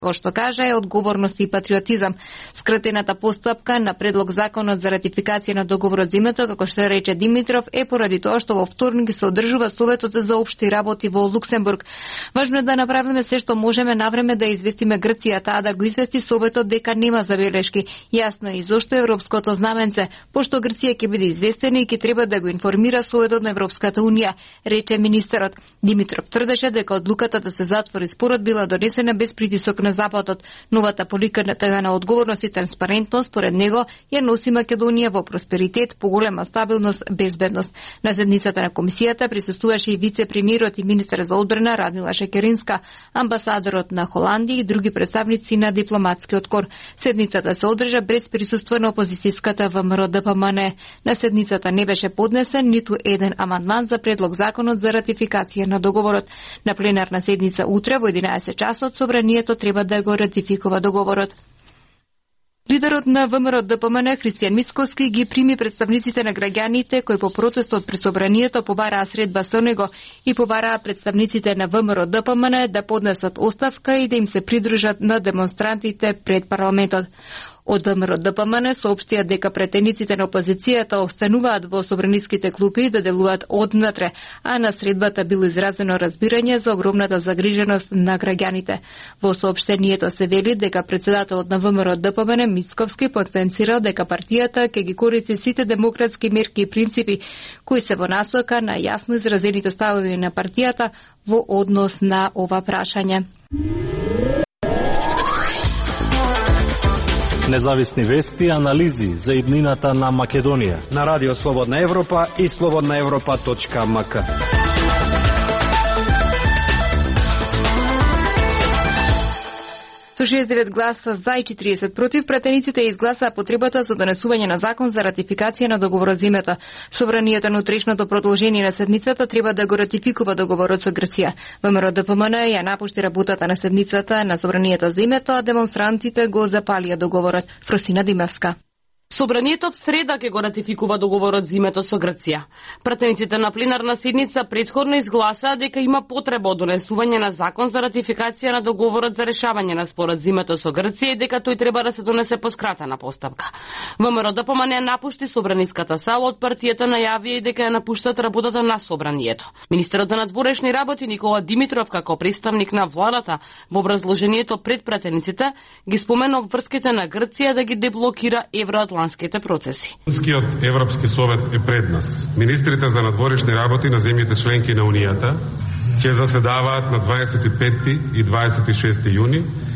Во што кажа е одговорност и патриотизам. Скратената постапка на предлог законот за ратификација на договорот за името, како што рече Димитров, е поради тоа што во вторник се одржува Советот за општи работи во Луксембург. Важно е да направиме се што можеме навреме да известиме Грција, таа да го извести Советот дека нема забелешки. Јасно е и зошто европското знаменце, пошто Грција ќе биде известена и ќе треба да го информира Советот на Европската унија, рече министерот. Димитров тврдеше дека одлуката да се затвори спорот била донесена без притисок на Западот. Новата политика на одговорност и транспарентност, според него, ја носи Македонија во просперитет, поголема стабилност, безбедност. На седницата на комисијата присуствуваше и вице-премиерот и министер за одбрана Радмила Шекеринска, амбасадорот на Холандија и други представници на дипломатскиот кор. Седницата се одржа без присуство на опозицијската ВМРО ДПМН. На седницата не беше поднесен ниту еден амандман за предлог законот за ратификација на договорот. На пленарна седница утре во 11 часот собранието треба да го ратификува договорот. Лидерот на ВМРО ДПМН Христијан Мицковски ги прими представниците на граѓаните кои по протестот пред собранието побараа средба со него и побараа представниците на ВМРО ДПМН да поднесат оставка и да им се придружат на демонстрантите пред парламентот. Од ВМРО ДПМН соопштија дека претениците на опозицијата остануваат во собраниските клупи да делуваат однатре, а на средбата било изразено разбирање за огромната загриженост на граѓаните. Во соопштението се вели дека председателот на ВМРО ДПМН Мицковски потенцирал дека партијата ќе ги користи сите демократски мерки и принципи кои се во насока на јасно изразените ставови на партијата во однос на ова прашање. Независни вести и анализи за иднината на Македонија на Радио Слободна Европа и slobodnaevropa.mk. Со 69 гласа за и 40 против, пратениците изгласаа потребата за донесување на закон за ратификација на договорот за името. Собранието на утрешното продолжение на седницата треба да го ратификува договорот со Грција. ВМРО ДПМН ја напушти работата на седницата на собранието за името, а демонстрантите го запалија договорот. Фросина Димевска. Собранието в среда ќе го ратификува договорот за името со Грција. Пратениците на пленарна седница претходно изгласаа дека има потреба од донесување на закон за ратификација на договорот за решавање на спорот за името со Грција и дека тој треба да се донесе по скратена постапка. ВМРО ДПМН напушти собраниската сала, од партијата најавија и дека ја напуштат работата на собранието. Министерот за надворешни работи Никола Димитров како представник на владата во образложението пред пратениците ги споменува врските на Грција да ги деблокира евроатлантските процеси. Европски совет е пред нас. Министрите за надворешни работи на земјите членки на Унијата ќе заседаваат на 25 и 26 јуни